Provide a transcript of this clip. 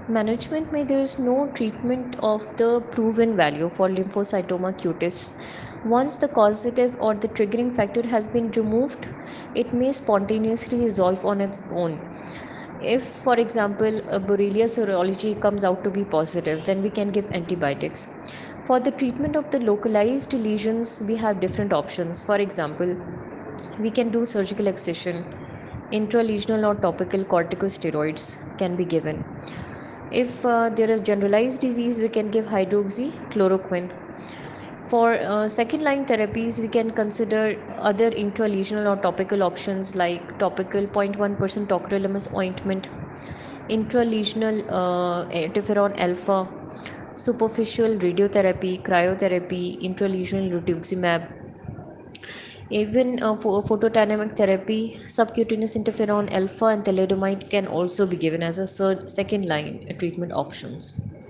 Management में there is no treatment of the proven value for lymphocytoma cutis. Once the causative or the triggering factor has been removed, it may spontaneously resolve on its own. If, for example, a Borrelia serology comes out to be positive, then we can give antibiotics. For the treatment of the localized lesions, we have different options. For example, we can do surgical excision, intralesional or topical corticosteroids can be given. If there is generalized disease, we can give hydroxychloroquine. For second line therapies, we can consider other intralesional or topical options like topical 0.1% tocrolimus ointment, intralesional interferon alpha, superficial radiotherapy, cryotherapy, intralesional rituximab, even for photodynamic therapy. Subcutaneous interferon alpha and thalidomide can also be given as a second line treatment options.